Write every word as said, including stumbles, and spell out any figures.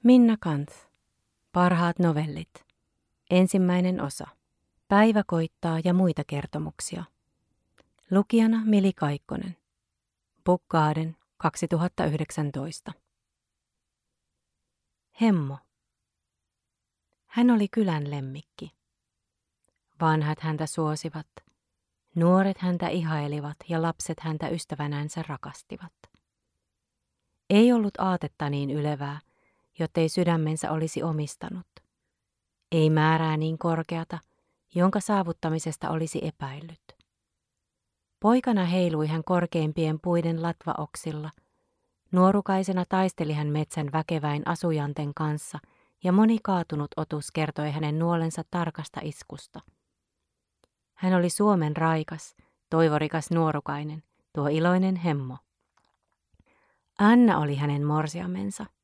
Minna Canth. Parhaat novellit. Ensimmäinen osa. Päivä koittaa ja muita kertomuksia. Lukijana Mili Kaikkonen. Book Garden kaksituhattayhdeksäntoista. Hemmo. Hän oli kylän lemmikki. Vanhat häntä suosivat, nuoret häntä ihailivat ja lapset häntä ystävänänsä rakastivat. Ei ollut aatetta niin ylevää, jottei sydämensä olisi omistanut. Ei määrää niin korkeata, jonka saavuttamisesta olisi epäillyt. Poikana heilui hän korkeimpien puiden latvaoksilla. Nuorukaisena taisteli hän metsän väkeväin asujanten kanssa, ja moni kaatunut otus kertoi hänen nuolensa tarkasta iskusta. Hän oli Suomen raikas, toivorikas nuorukainen, tuo iloinen hemmo. Anna oli hänen morsiamensa.